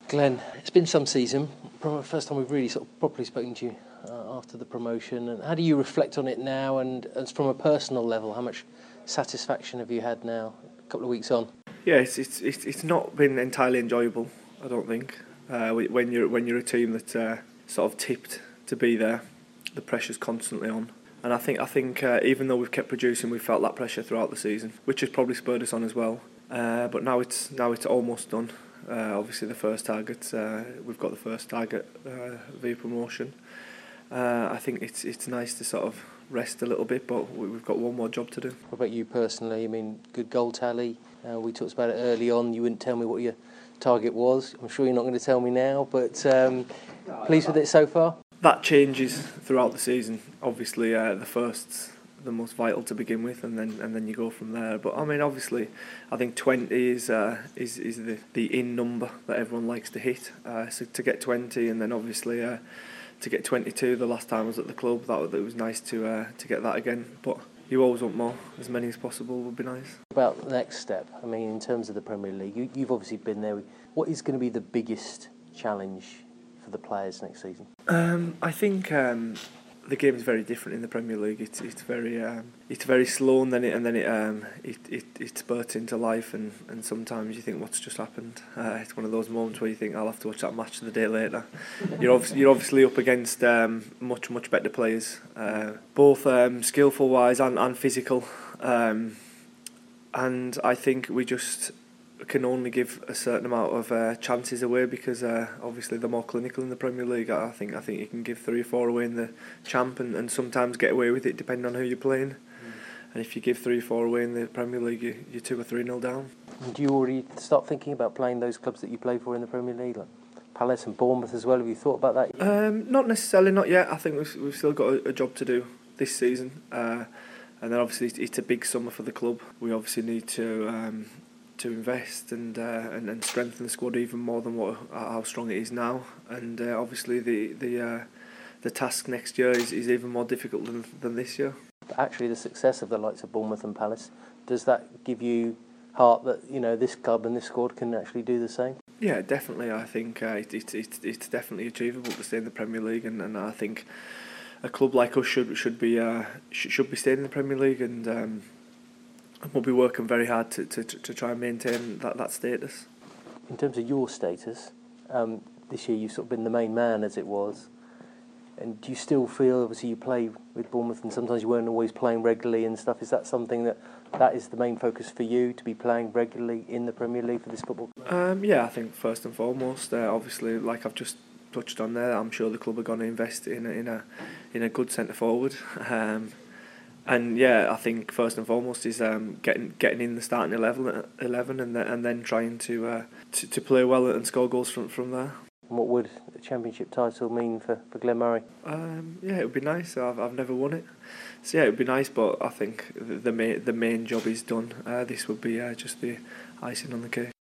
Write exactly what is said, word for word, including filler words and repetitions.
Glenn, it's been some season. Probably the first time we've really sort of properly spoken to you uh, after the promotion. And how do you reflect on it now? And, and from a personal level, how much satisfaction have you had now, a couple of weeks on? Yeah, it's it's it's, it's not been entirely enjoyable. I don't think uh, when you're when you're a team that uh, sort of tipped to be there, the pressure's constantly on. And I think I think uh, even though we've kept producing, we've felt that pressure throughout the season, which has probably spurred us on as well. Uh, but now it's now it's almost done. Uh, obviously, the first target uh, we've got the first target uh, via promotion. Uh, I think it's it's nice to sort of rest a little bit, but we've got one more job to do. What about you personally? I mean, good goal tally. Uh, we talked about it early on. You wouldn't tell me what your target was. I'm sure you're not going to tell me now, but um, pleased with it so far? That changes throughout the season. Obviously, uh, the first's the most vital to begin with, and then and then you go from there. But I mean, obviously, I think twenty is uh, is is the the in number that everyone likes to hit. Uh, so to get twenty, and then obviously uh, to get twenty-two. The last time I was at the club, that it was nice to uh, to get that again. But you always want more. As many as possible would be nice. About the next step. I mean, in terms of the Premier League, you, you've obviously been there. What is going to be the biggest challenge for the players next season? Um, I think um, the game is very different in the Premier League. It's it's very um, it's very slow, and then it and then it um, it, it it spurts into life, and, and sometimes you think, what's just happened? Uh, it's one of those moments where you think, I'll have to watch that match the day later. You're obviously you're obviously up against um, much much better players, uh, both um, skillful wise and and physical, um, and I think we just can only give a certain amount of uh, chances away, because uh, obviously they're more clinical in the Premier League. I think I think you can give three or four away in the Champ, and, and sometimes get away with it depending on who you're playing. Mm. And if you give three or four away in the Premier League, you, you're two or three nil down. And do you already start thinking about playing those clubs that you play for in the Premier League, like Palace and Bournemouth as well? Have you thought about that? Um, not necessarily, not yet. I think we've we've still got a, a job to do this season, uh, and then obviously it's a big summer for the club. We obviously need to. Um, to invest and, uh, and and strengthen the squad even more than what how strong it is now, and uh, obviously the the uh, the task next year is, is even more difficult than than this year. But actually, the success of the likes of Bournemouth and Palace, does that give you heart that, you know, this club and this squad can actually do the same? Yeah, definitely. I think uh, it, it, it it's definitely achievable to stay in the Premier League, and, and I think a club like us should should be uh, should, should be staying in the Premier League, and um, we'll be working very hard to, to, to try and maintain that, that status. In terms of your status, um, this year you've sort of been the main man, as it was. And do you still feel, obviously you play with Bournemouth and sometimes you weren't always playing regularly and stuff, is that something that that is the main focus for you, to be playing regularly in the Premier League for this football club? Um, yeah, I think first and foremost, uh, obviously, like I've just touched on there, I'm sure the club are going to invest in a, in a, in a good centre forward. Um, And yeah, I think first and foremost is um, getting getting in the starting eleven, eleven, and then and then trying to, uh, to to play well and score goals from from there. And what would a championship title mean for, for Glenn Murray? Um, yeah, it would be nice. I've I've never won it, so yeah, it would be nice. But I think the the main the main job is done. Uh, this would be uh, just the icing on the cake.